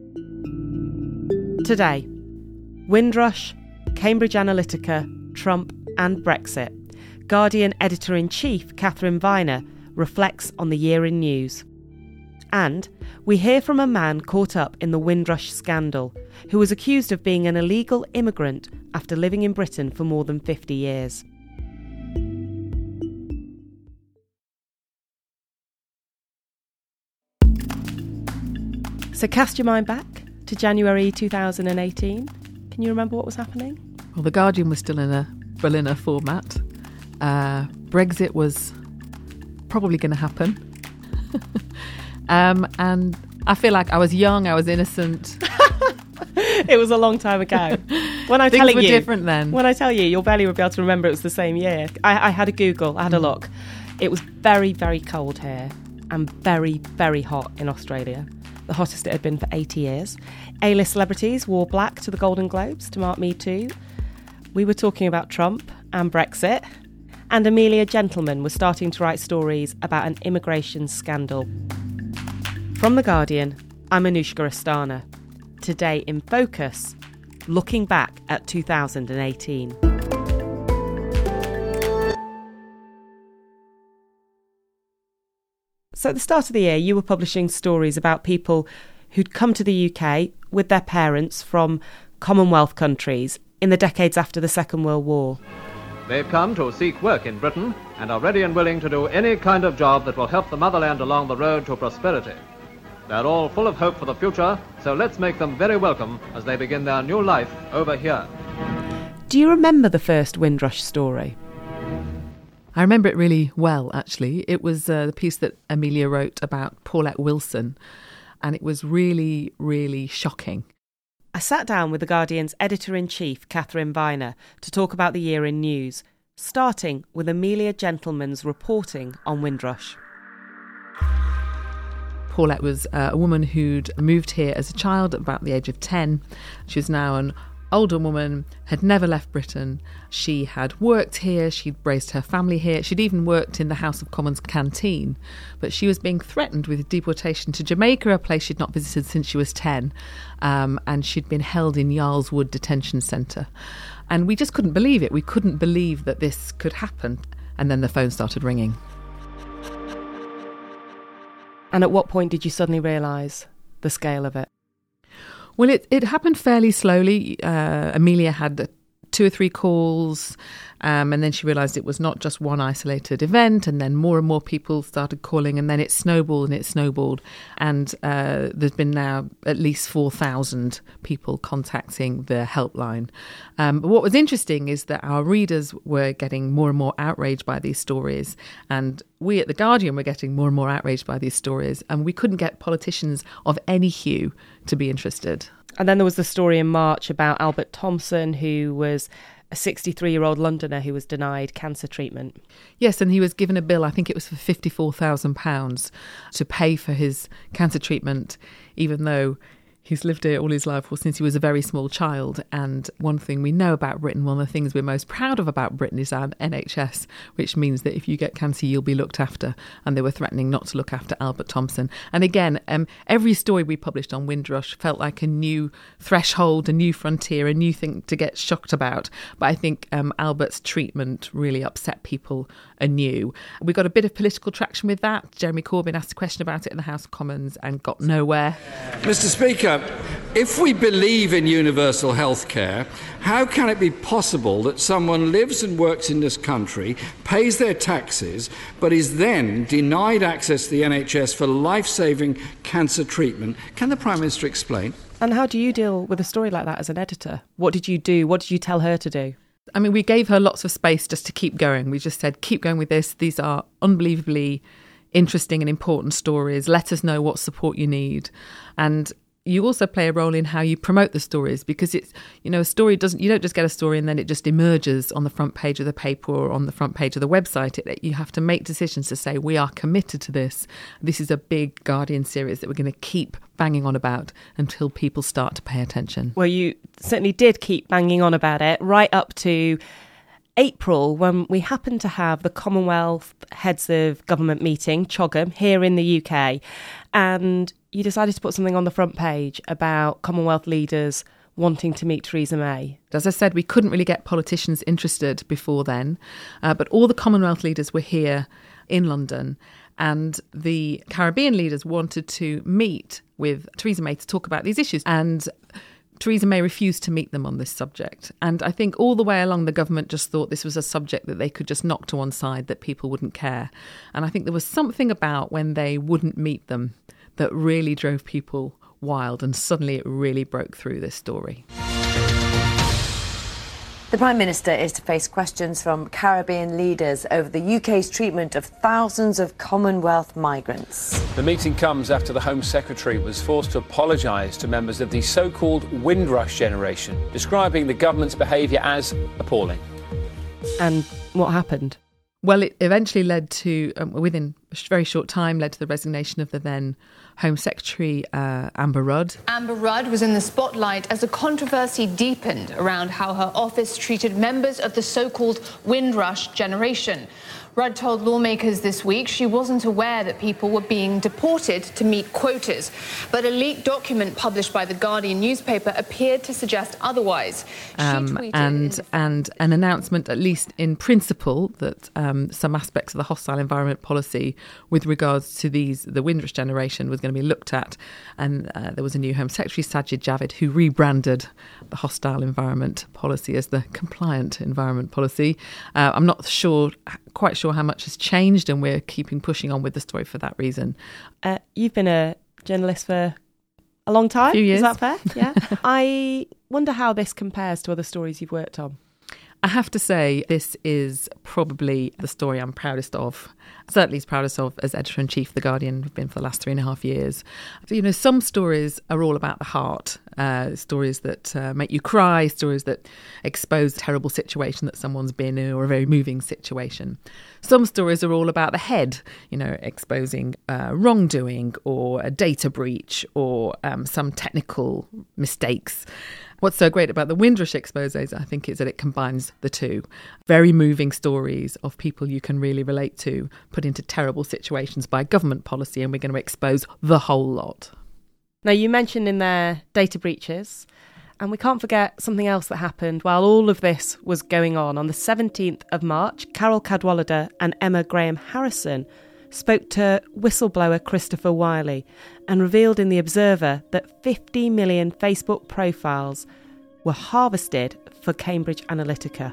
Today, Windrush, Cambridge Analytica, Trump and Brexit. Guardian editor-in-chief Catherine Viner reflects on the year in news. And we hear from a man caught up in the Windrush scandal, who was accused of being an illegal immigrant after living in Britain for more than 50 years. So cast your mind back to January 2018. Can you remember what was happening? Well, The Guardian was still in a Berliner format. Brexit was probably going to happen. And I feel like I was young, I was innocent. It was a long time ago. When I'm Things telling were you, different then. When I tell you, you'll barely be able to remember it was the same year. I had a Google, I had a look. It was very, very cold here and very, very hot in Australia. The hottest it had been for 80 years. A-list celebrities wore black to the Golden Globes to mark Me Too. We were talking about Trump and Brexit. And Amelia Gentleman was starting to write stories about an immigration scandal. From The Guardian, I'm Anushka Astana. Today in Focus, looking back at 2018. So at the start of the year, you were publishing stories about people who'd come to the UK with their parents from Commonwealth countries in the decades after the Second World War. They've come to seek work in Britain and are ready and willing to do any kind of job that will help the motherland along the road to prosperity. They're all full of hope for the future, so let's make them very welcome as they begin their new life over here. Do you remember the first Windrush story? I remember it really well, actually. It was the piece that Amelia wrote about Paulette Wilson, and it was really, really shocking. I sat down with The Guardian's editor-in-chief, Catherine Viner, to talk about the year in news, starting with Amelia Gentleman's reporting on Windrush. Paulette was a woman who'd moved here as a child at about the age of 10. She was now an older woman, had never left Britain. She had worked here, she'd raised her family here, she'd even worked in the House of Commons canteen. But she was being threatened with deportation to Jamaica, a place she'd not visited since she was 10. And she'd been held in Yarl's Wood Detention Centre. And we just couldn't believe it. We couldn't believe that this could happen. And then the phone started ringing. And at what point did you suddenly realise the scale of it? Well, it happened fairly slowly. Amelia had 2 or 3 calls, and then she realised it was not just one isolated event, and then more and more people started calling, and then it snowballed, and there's been now at least 4,000 people contacting the helpline. But what was interesting is that our readers were getting more and more outraged by these stories, and we at The Guardian were getting more and more outraged by these stories, and we couldn't get politicians of any hue to be interested. And then there was the story in March about Albert Thompson, who was a 63-year-old Londoner who was denied cancer treatment. Yes, and he was given a bill, I think it was for £54,000 to pay for his cancer treatment, even though he's lived here all his life, or since he was a very small child. And one thing we know about Britain, one of the things we're most proud of about Britain is our NHS, which means that if you get cancer, you'll be looked after. And they were threatening not to look after Albert Thompson. And again, every story we published on Windrush felt like a new threshold, a new frontier, a new thing to get shocked about. But I think Albert's treatment really upset people anew. We got a bit of political traction with that. Jeremy Corbyn asked a question about it in the House of Commons and got nowhere. Mr. Speaker, if we believe in universal health care, how can it be possible that someone lives and works in this country, pays their taxes, but is then denied access to the NHS for life-saving cancer treatment? Can the Prime Minister explain? And how do you deal with a story like that as an editor? What did you do? What did you tell her to do? I mean, we gave her lots of space just to keep going. We just said, keep going with this. These are unbelievably interesting and important stories. Let us know what support you need. And you also play a role in how you promote the stories, because it's, a story you don't just get a story and then it just emerges on the front page of the paper or on the front page of the website. You have to make decisions to say, we are committed to this. This is a big Guardian series that we're going to keep banging on about until people start to pay attention. Well, you certainly did keep banging on about it right up to April, when we happened to have the Commonwealth Heads of Government meeting, CHOGM, here in the UK. And you decided to put something on the front page about Commonwealth leaders wanting to meet Theresa May. As I said, we couldn't really get politicians interested before then, but all the Commonwealth leaders were here in London, and the Caribbean leaders wanted to meet with Theresa May to talk about these issues. And Theresa May refused to meet them on this subject. And I think all the way along, the government just thought this was a subject that they could just knock to one side, that people wouldn't care. And I think there was something about when they wouldn't meet them that really drove people wild, and suddenly it really broke through, this story. The Prime Minister is to face questions from Caribbean leaders over the UK's treatment of thousands of Commonwealth migrants. The meeting comes after the Home Secretary was forced to apologise to members of the so-called Windrush generation, describing the government's behaviour as appalling. And what happened? Well, it eventually led to, within a very short time, led to the resignation of the then Home Secretary, Amber Rudd. Amber Rudd was in the spotlight as the controversy deepened around how her office treated members of the so-called Windrush generation. Rudd told lawmakers this week she wasn't aware that people were being deported to meet quotas. But a leaked document published by The Guardian newspaper appeared to suggest otherwise. And an announcement, at least in principle, that some aspects of the hostile environment policy with regards to the Windrush generation was going to be looked at. And there was a new Home Secretary, Sajid Javid, who rebranded the hostile environment policy as the compliant environment policy. I'm not quite sure how much has changed, and we're pushing on with the story for that reason. You've been a journalist for a long time. A few years. Is that fair? Yeah. I wonder how this compares to other stories you've worked on. I have to say, this is probably the story I'm proudest of. Certainly as proudest of as editor-in-chief of The Guardian, have been for the last 3.5 years. You know, some stories are all about the heart, stories that make you cry, stories that expose a terrible situation that someone's been in, or a very moving situation. Some stories are all about the head, you know, exposing wrongdoing or a data breach or some technical mistakes. What's so great about the Windrush exposés, I think, is that it combines the two. Very moving stories of people you can really relate to, put into terrible situations by government policy, and we're going to expose the whole lot. Now, you mentioned in there data breaches, and we can't forget something else that happened while all of this was going on. On the 17th of March, Carol Cadwallader and Emma Graham Harrison spoke to whistleblower Christopher Wylie and revealed in The Observer that 50 million Facebook profiles were harvested for Cambridge Analytica.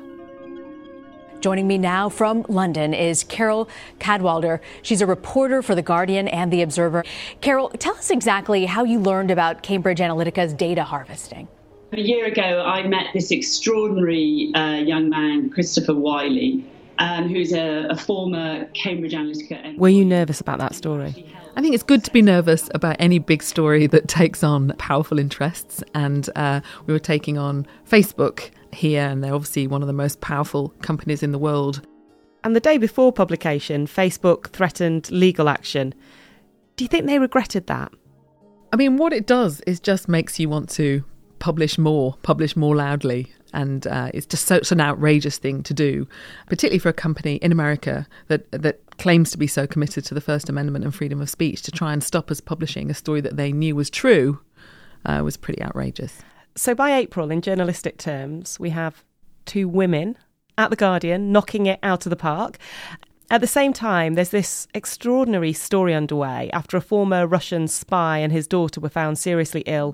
Joining me now from London is Carol Cadwallader. She's a reporter for The Guardian and The Observer. Carol, tell us exactly how you learned about Cambridge Analytica's data harvesting. A year ago, I met this extraordinary young man, Christopher Wylie, who's a former Cambridge Analytica. Were you nervous about that story? I think it's good to be nervous about any big story that takes on powerful interests. And we were taking on Facebook here, and they're obviously one of the most powerful companies in the world. And the day before publication, Facebook threatened legal action. Do you think they regretted that? I mean, what it does is just makes you want to publish more loudly. And it's just such an outrageous thing to do, particularly for a company in America that claims to be so committed to the First Amendment and freedom of speech. To try and stop us publishing a story that they knew was true was pretty outrageous. So by April, in journalistic terms, we have 2 women at The Guardian knocking it out of the park. At the same time, there's this extraordinary story underway after a former Russian spy and his daughter were found seriously ill.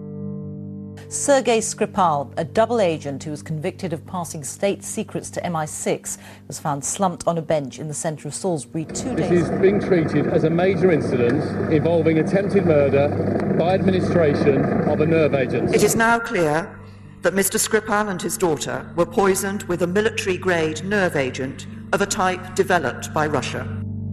Sergei Skripal, a double agent who was convicted of passing state secrets to MI6, was found slumped on a bench in the centre of Salisbury 2 days. This is being treated as a major incident involving attempted murder by administration of a nerve agent. It is now clear that Mr. Skripal and his daughter were poisoned with a military-grade nerve agent of a type developed by Russia.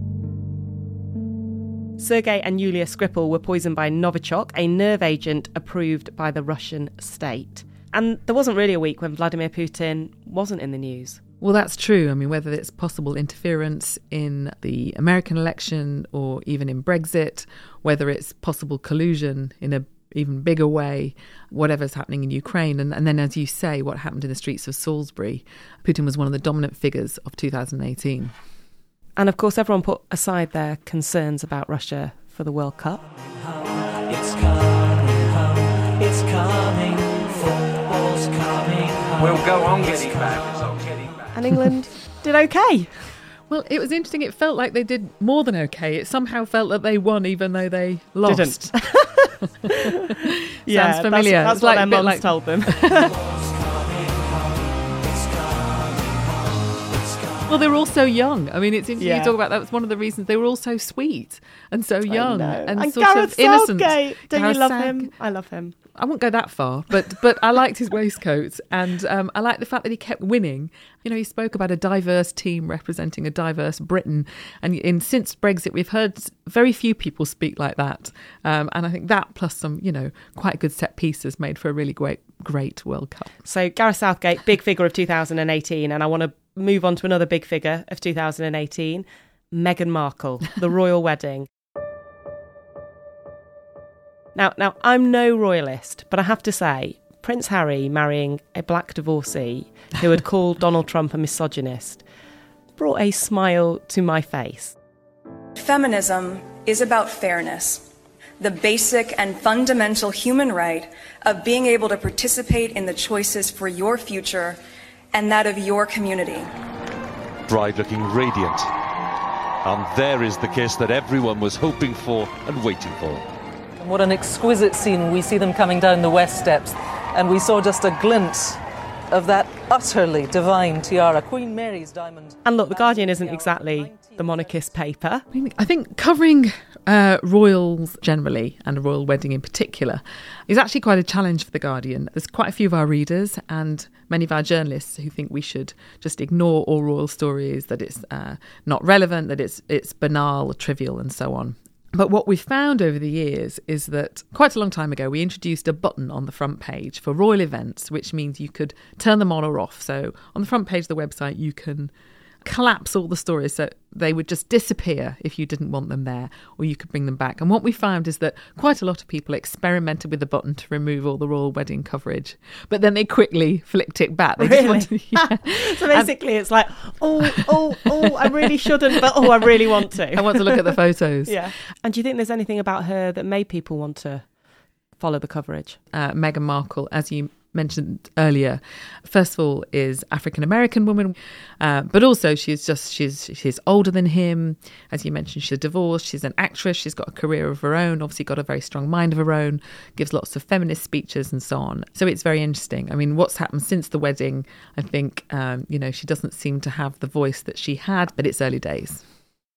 Sergei and Yulia Skripal were poisoned by Novichok, a nerve agent approved by the Russian state. And there wasn't really a week when Vladimir Putin wasn't in the news. Well, that's true. I mean, whether it's possible interference in the American election or even in Brexit, whether it's possible collusion in a even bigger way, whatever's happening in Ukraine. And then, as you say, what happened in the streets of Salisbury. Putin was one of the dominant figures of 2018. And of course, everyone put aside their concerns about Russia for the World Cup. It's coming home, it's coming, football's coming home. We'll go on getting back. And England did okay. Well, it was interesting. It felt like they did more than okay. It somehow felt that they won even though they lost. Didn't. Sounds familiar. That's It's what like their a bit mums like told them. Well, they were all so young. I mean, it's interesting Yeah. you talk about that. That's one of the reasons they were all so sweet and so young And sort Gareth of innocent. Southgate. Don't Gareth you love Southgate. him? I love him. I won't go that far, but I liked his waistcoat, and I liked the fact that he kept winning. You know, he spoke about a diverse team representing a diverse Britain, and since Brexit, we've heard very few people speak like that, and I think that plus some, quite good set pieces made for a really great World Cup. So Gareth Southgate, big figure of 2018, and I want to move on to another big figure of 2018, Meghan Markle, the royal wedding. Now, I'm no royalist, but I have to say, Prince Harry marrying a black divorcee who had called Donald Trump a misogynist brought a smile to my face. Feminism is about fairness, the basic and fundamental human right of being able to participate in the choices for your future and that of your community. Bride looking radiant. And there is the kiss that everyone was hoping for and waiting for. What an exquisite scene. We see them coming down the West Steps, and we saw just a glimpse of that utterly divine tiara, Queen Mary's diamond. And look, The Guardian isn't exactly the monarchist paper. I think covering royals generally and a royal wedding in particular is actually quite a challenge for The Guardian. There's quite a few of our readers and many of our journalists who think we should just ignore all royal stories, that it's not relevant, that it's banal, trivial and so on. But what we've found over the years is that quite a long time ago, we introduced a button on the front page for royal events, which means you could turn them on or off. So on the front page of the website, you can collapse all the stories so they would just disappear if you didn't want them there, or you could bring them back. And what we found is that quite a lot of people experimented with the button to remove all the royal wedding coverage, but then they quickly flicked it back. They Really? just wanted, So basically it's like, I really shouldn't, but I really want to. I want to look at the photos. Yeah. And do you think there's anything about her that made people want to follow the coverage? Meghan Markle, as you mentioned earlier, first of all, is African-American woman, but also she's older than him. As you mentioned, she's divorced, she's an actress, she's got a career of her own, obviously got a very strong mind of her own, gives lots of feminist speeches and so on. So it's very interesting. I mean, what's happened since the wedding, I think, she doesn't seem to have the voice that she had, but it's early days.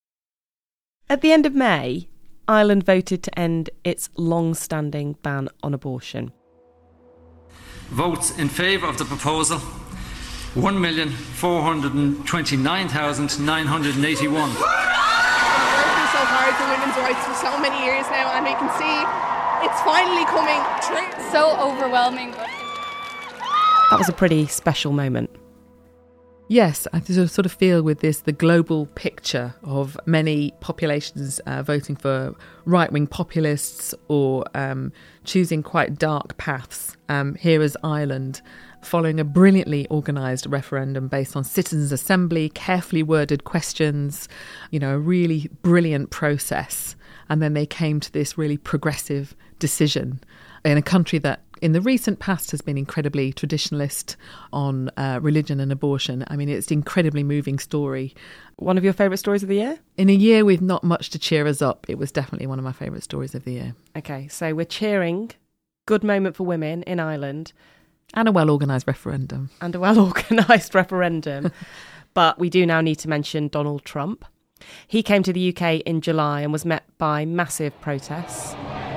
At the end of May, Ireland voted to end its long-standing ban on abortion. Votes in favour of the proposal, 1,429,981. We've been working so hard for women's rights for so many years now, and we can see it's finally coming true. So overwhelming. That was a pretty special moment. Yes, I sort of feel with this the global picture of many populations voting for right-wing populists or choosing quite dark paths. Here is Ireland following a brilliantly organised referendum based on citizens' assembly, carefully worded questions, a really brilliant process. And then they came to this really progressive decision in a country that in the recent past has been incredibly traditionalist on religion and abortion. I mean, it's an incredibly moving story. One of your favourite stories of the year? In a year with not much to cheer us up, it was definitely one of my favourite stories of the year. OK, so we're cheering. Good moment for women in Ireland. And a well-organised referendum. But we do now need to mention Donald Trump. He came to the UK in July and was met by massive protests.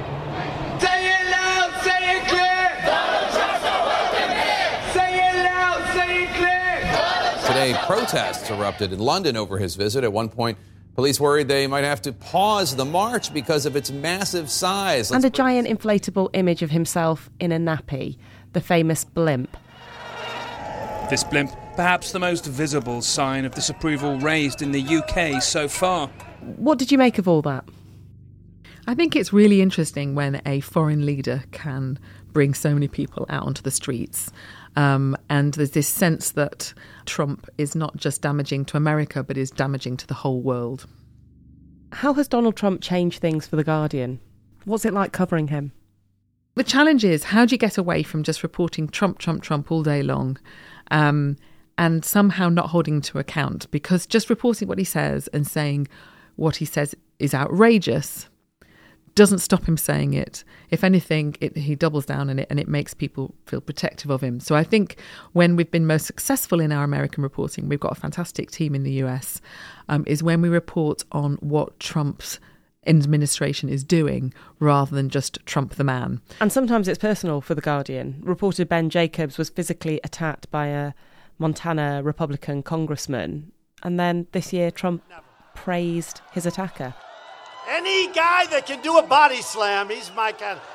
Today, protests erupted in London over his visit. At one point, police worried they might have to pause the march because of its massive size. And a giant inflatable image of himself in a nappy, the famous blimp. This blimp, perhaps the most visible sign of disapproval raised in the UK so far. What did you make of all that? I think it's really interesting when a foreign leader can bring so many people out onto the streets. And there's this sense that Trump is not just damaging to America, but is damaging to the whole world. How has Donald Trump changed things for The Guardian? What's it like covering him? The challenge is, how do you get away from just reporting Trump, Trump, Trump all day long, and somehow not holding him to account? Because just reporting what he says and saying what he says is outrageous doesn't stop him saying it. If anything, he doubles down on it, and it makes people feel protective of him. So I think when we've been most successful in our American reporting, we've got a fantastic team in the US, is when we report on what Trump's administration is doing rather than just Trump the man. And sometimes it's personal for The Guardian. Reporter Ben Jacobs was physically attacked by a Montana Republican congressman, and then this year Trump praised his attacker. Any guy that can do a body slam, he's my kind of...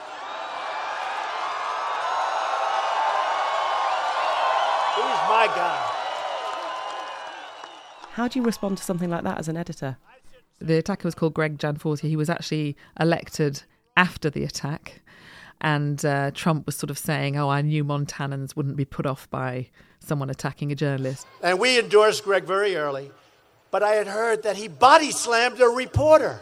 He's my guy. How do you respond to something like that as an editor? The attacker was called Greg Gianforte. He was actually elected after the attack. And Trump was sort of saying, I knew Montanans wouldn't be put off by someone attacking a journalist. And we endorsed Greg very early. But I had heard that he body slammed a reporter.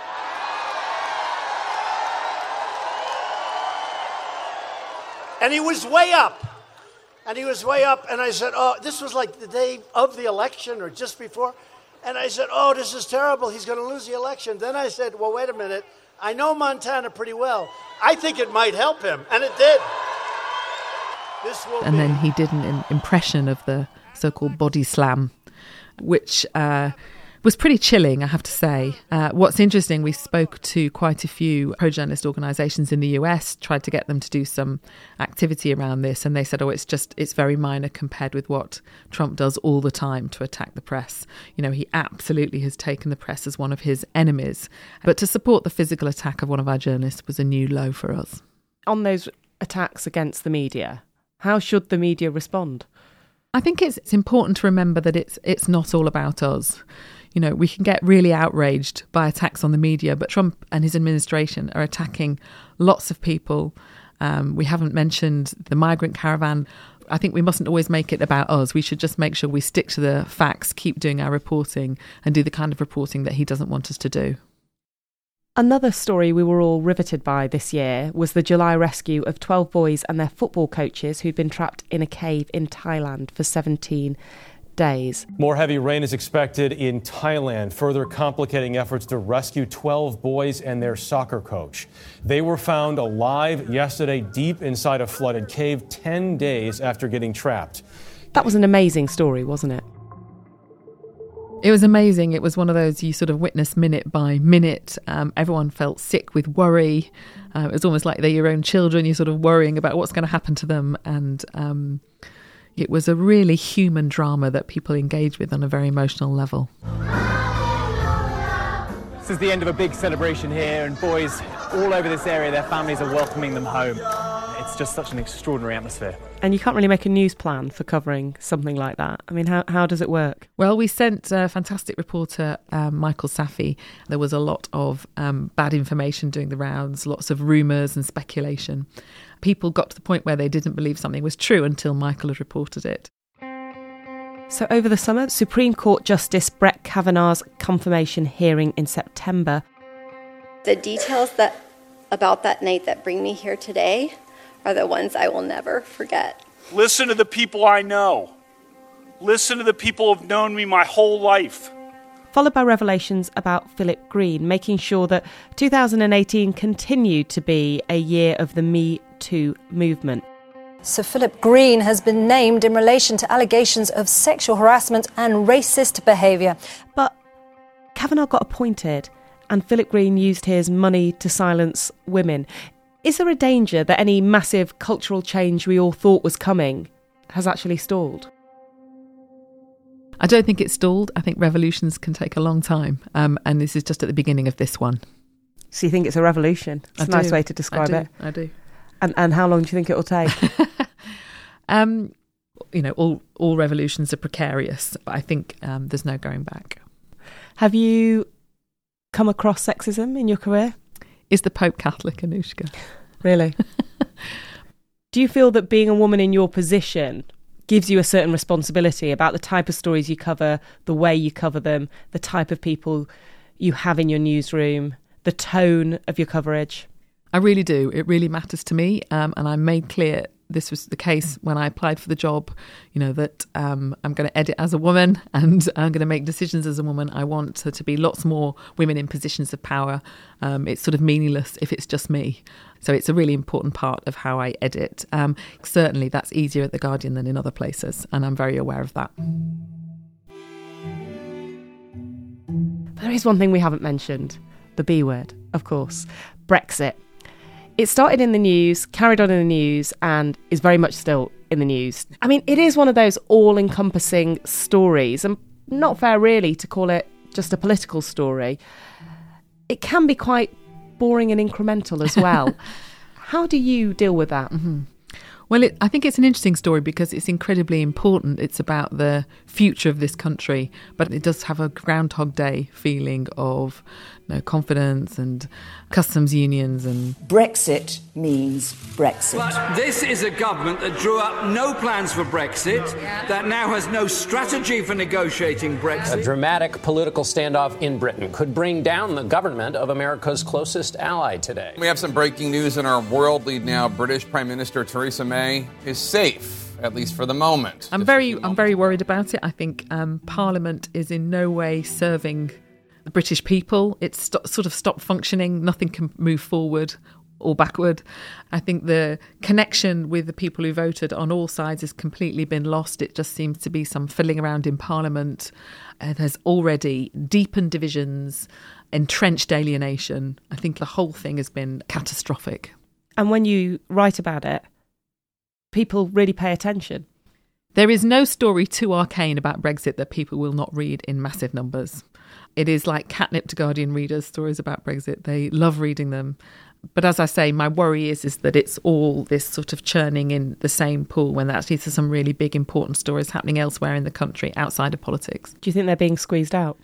And he was way up. And I said, this was like the day of the election or just before. And I said, this is terrible. He's going to lose the election. Then I said, well, wait a minute. I know Montana pretty well. I think it might help him. And it did. Then he did an impression of the so-called body slam, which was pretty chilling, I have to say. What's interesting, we spoke to quite a few pro-journalist organisations in the US, tried to get them to do some activity around this, and they said, it's very minor compared with what Trump does all the time to attack the press. He absolutely has taken the press as one of his enemies. But to support the physical attack of one of our journalists was a new low for us. On those attacks against the media, how should the media respond? I think it's important to remember that it's not all about us. We can get really outraged by attacks on the media, but Trump and his administration are attacking lots of people. We haven't mentioned the migrant caravan. I think we mustn't always make it about us. We should just make sure we stick to the facts, keep doing our reporting, and do the kind of reporting that he doesn't want us to do. Another story we were all riveted by this year was the July rescue of 12 boys and their football coaches who'd been trapped in a cave in Thailand for 17 days. More heavy rain is expected in Thailand, further complicating efforts to rescue 12 boys and their soccer coach. They were found alive yesterday deep inside a flooded cave 10 days after getting trapped. That was an amazing story, wasn't it? It was amazing. It was one of those you sort of witness minute by minute. Everyone felt sick with worry. It was almost like they're your own children. You're sort of worrying about what's going to happen to them. And it was a really human drama that people engage with on a very emotional level. This is the end of a big celebration here, and boys all over this area, their families are welcoming them home. It's just such an extraordinary atmosphere. And you can't really make a news plan for covering something like that. I mean, how does it work? Well, we sent a fantastic reporter, Michael Safi. There was a lot of bad information doing the rounds, lots of rumours and speculation. People got to the point where they didn't believe something was true until Michael had reported it. So over the summer, Supreme Court Justice Brett Kavanaugh's confirmation hearing in September. The details about that night that bring me here today are the ones I will never forget. Listen to the people I know. Listen to the people who've known me my whole life. Followed by revelations about Philip Green, making sure that 2018 continued to be a year of the Me Too movement. Sir Philip Green has been named in relation to allegations of sexual harassment and racist behaviour. But Kavanaugh got appointed and Philip Green used his money to silence women. Is there a danger that any massive cultural change we all thought was coming has actually stalled? I don't think it's stalled. I think revolutions can take a long time. And this is just at the beginning of this one. So you think it's a revolution? It's a nice way to describe it. I do. And how long do you think it will take? All revolutions are precarious, but I think there's no going back. Have you come across sexism in your career? Is the Pope Catholic, Anushka? Really? Do you feel that being a woman in your position gives you a certain responsibility about the type of stories you cover, the way you cover them, the type of people you have in your newsroom, the tone of your coverage? I really do. It really matters to me. And I made clear this was the case when I applied for the job, that I'm going to edit as a woman and I'm going to make decisions as a woman. I want there to be lots more women in positions of power. It's sort of meaningless if it's just me. So it's a really important part of how I edit. Certainly that's easier at The Guardian than in other places, and I'm very aware of that. There is one thing we haven't mentioned, the B word, of course, Brexit. It started in the news, carried on in the news, and is very much still in the news. I mean, it is one of those all-encompassing stories, and not fair really to call it just a political story. It can be quite boring and incremental as well. How do you deal with that? Mm-hmm. Well, I think it's an interesting story because it's incredibly important. It's about the future of this country, but it does have a Groundhog Day feeling of confidence and customs unions. And Brexit means Brexit. But this is a government that drew up no plans for Brexit, that now has no strategy for negotiating Brexit. A dramatic political standoff in Britain could bring down the government of America's closest ally today. We have some breaking news in our world lead now. British Prime Minister Theresa May is safe, at least for the moment. I'm very worried about it. I think Parliament is in no way serving the British people. It's sort of stopped functioning. Nothing can move forward or backward. I think the connection with the people who voted on all sides has completely been lost. It just seems to be some fiddling around in Parliament. There's already deepened divisions, entrenched alienation. I think the whole thing has been catastrophic. And when you write about it, people really pay attention. There is no story too arcane about Brexit that people will not read in massive numbers. It is like catnip to Guardian readers, stories about Brexit. They love reading them. But as I say, my worry is that it's all this sort of churning in the same pool when actually there's some really big, important stories happening elsewhere in the country outside of politics. Do you think they're being squeezed out?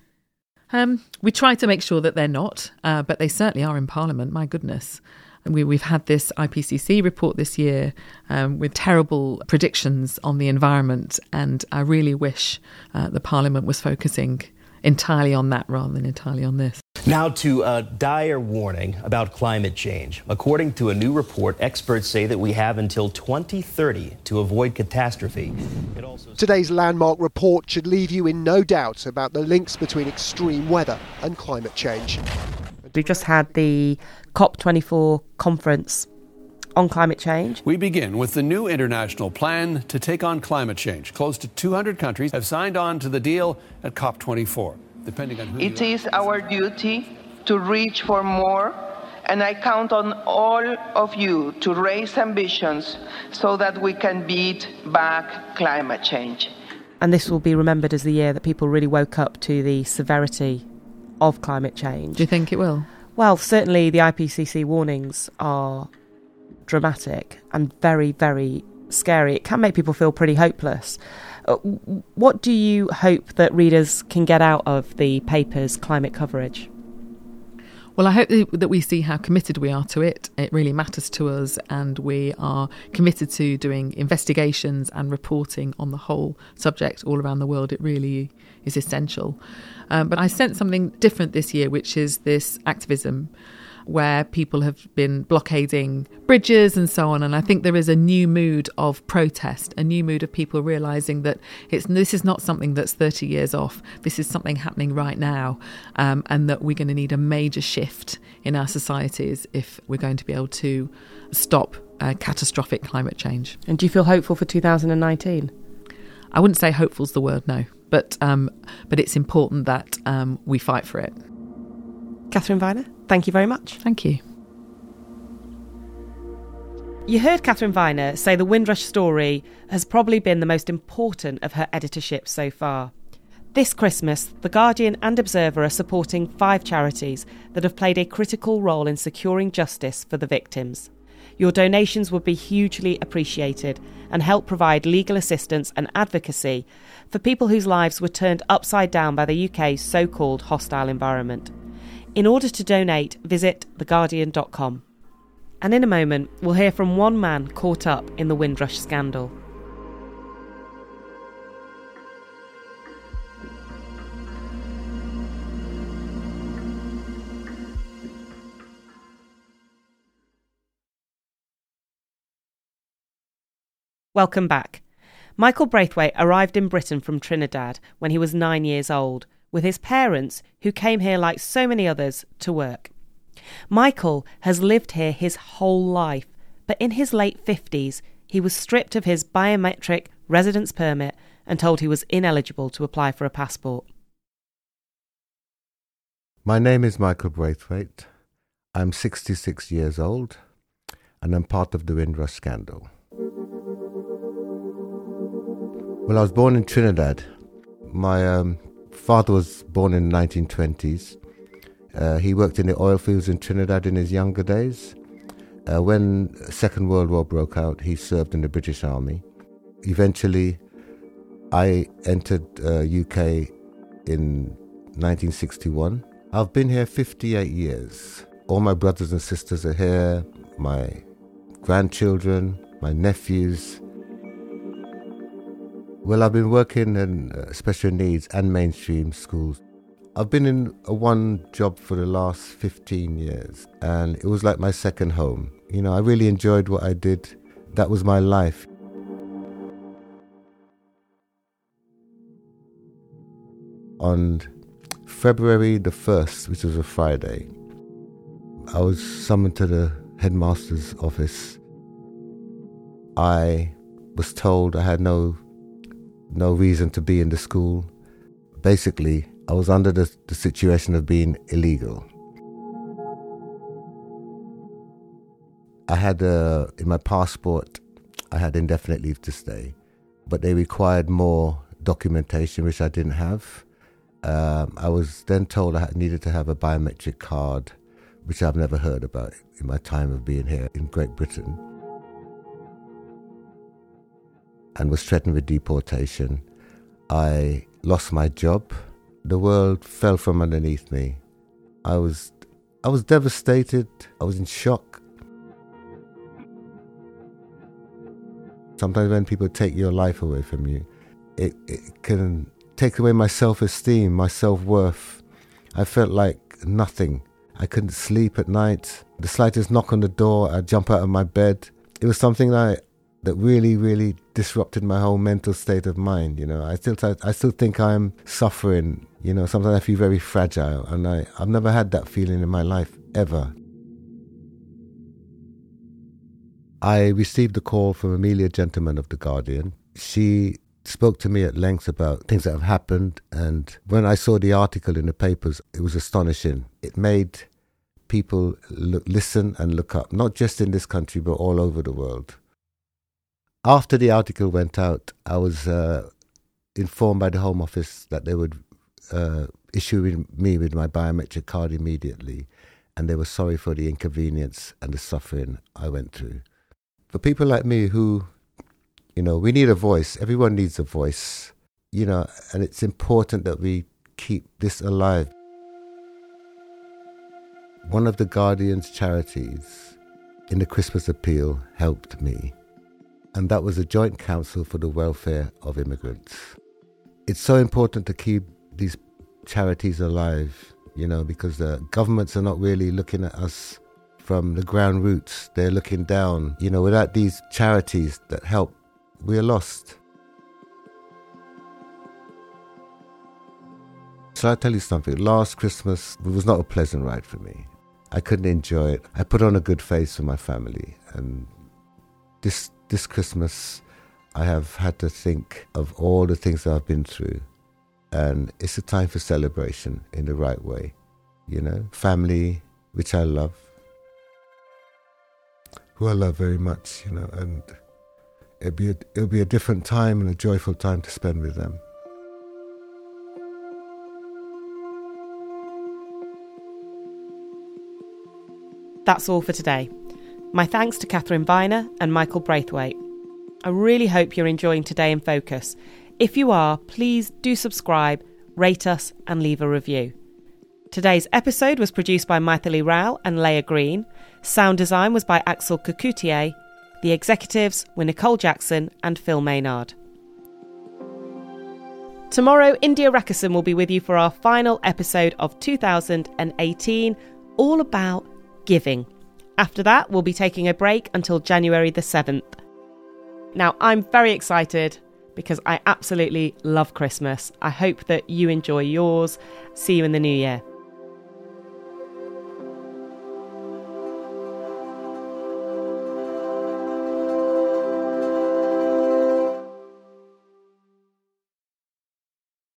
We try to make sure that they're not, but they certainly are in Parliament, my goodness. We've had this IPCC report this year with terrible predictions on the environment, and I really wish the Parliament was focusing entirely on that rather than entirely on this. Now to a dire warning about climate change. According to a new report, experts say that we have until 2030 to avoid catastrophe. Today's landmark report should leave you in no doubt about the links between extreme weather and climate change. We just had the COP24 conference on climate change. We begin with the new international plan to take on climate change. Close to 200 countries have signed on to the deal at COP24. Depending on who it is our duty to reach for more, and I count on all of you to raise ambitions so that we can beat back climate change. And this will be remembered as the year that people really woke up to the severity of climate change. Do you think it will? Well, certainly the IPCC warnings are dramatic and very, very scary. It can make people feel pretty hopeless. What do you hope that readers can get out of the paper's climate coverage? Well, I hope that we see how committed we are to it. It really matters to us, and we are committed to doing investigations and reporting on the whole subject all around the world. It really is essential. But I sense something different this year, which is this activism where people have been blockading bridges and so on. And I think there is a new mood of protest, a new mood of people realising that this is not something that's 30 years off. This is something happening right now, and that we're going to need a major shift in our societies if we're going to be able to stop catastrophic climate change. And do you feel hopeful for 2019? I wouldn't say hopeful's the word, no. But it's important that we fight for it. Catherine Viner, thank you very much. Thank you. You heard Catherine Viner say the Windrush story has probably been the most important of her editorship so far. This Christmas, The Guardian and Observer are supporting 5 charities that have played a critical role in securing justice for the victims. Your donations would be hugely appreciated and help provide legal assistance and advocacy for people whose lives were turned upside down by the UK's so-called hostile environment. In order to donate, visit theguardian.com. And in a moment, we'll hear from one man caught up in the Windrush scandal. Welcome back. Michael Braithwaite arrived in Britain from Trinidad when he was 9 years old, with his parents, who came here like so many others, to work. Michael has lived here his whole life, but in his late 50s, he was stripped of his biometric residence permit and told he was ineligible to apply for a passport. My name is Michael Braithwaite. I'm 66 years old, and I'm part of the Windrush scandal. Well, I was born in Trinidad. My father was born in the 1920s. He worked in the oil fields in Trinidad in his younger days. When the Second World War broke out, he served in the British Army. Eventually, I entered UK in 1961. I've been here 58 years. All my brothers and sisters are here, my grandchildren, my nephews. Well, I've been working in special needs and mainstream schools. I've been in one job for the last 15 years, and it was like my second home. You know, I really enjoyed what I did. That was my life. On February the 1st, which was a Friday, I was summoned to the headmaster's office. I was told I had no reason to be in the school. Basically, I was under the situation of being illegal. I had, in my passport, I had indefinite leave to stay, but they required more documentation, which I didn't have. I was then told I needed to have a biometric card, which I've never heard about in my time of being here in Great Britain, and was threatened with deportation. I lost my job. The world fell from underneath me. I was devastated. I was in shock. Sometimes when people take your life away from you, it can take away my self-esteem, my self-worth. I felt like nothing. I couldn't sleep at night. The slightest knock on the door, I'd jump out of my bed. It was something that really, really disrupted my whole mental state of mind. You know, I still think I'm suffering. You know, sometimes I feel very fragile, and I've never had that feeling in my life, ever. I received a call from Amelia Gentleman of The Guardian. She spoke to me at length about things that have happened, and when I saw the article in the papers, it was astonishing. It made people listen and look up, not just in this country, but all over the world. After the article went out, I was informed by the Home Office that they would issue me with my biometric card immediately, and they were sorry for the inconvenience and the suffering I went through. For people like me who, you know, we need a voice. Everyone needs a voice, you know, and it's important that we keep this alive. One of the Guardian's charities in the Christmas appeal helped me, and that was a joint council for the welfare of immigrants. It's so important to keep these charities alive, you know, because the governments are not really looking at us from the ground roots. They're looking down. You know, without these charities that help, we're lost. So I'll tell you something. Last Christmas was not a pleasant ride for me. I couldn't enjoy it. I put on a good face for my family, and this Christmas I have had to think of all the things that I've been through, and it's a time for celebration in the right way. You know, family, which I love, who I love very much, you know, and it'll be a different time and a joyful time to spend with them. That's all for today. My thanks to Catherine Viner and Michael Braithwaite. I really hope you're enjoying Today in Focus. If you are, please do subscribe, rate us and leave a review. Today's episode was produced by Maithili Rao and Leah Green. Sound design was by Axel Kukoutier. The executives were Nicole Jackson and Phil Maynard. Tomorrow, India Rakison will be with you for our final episode of 2018, all about giving. After that, we'll be taking a break until January the 7th. Now, I'm very excited because I absolutely love Christmas. I hope that you enjoy yours. See you in the new year.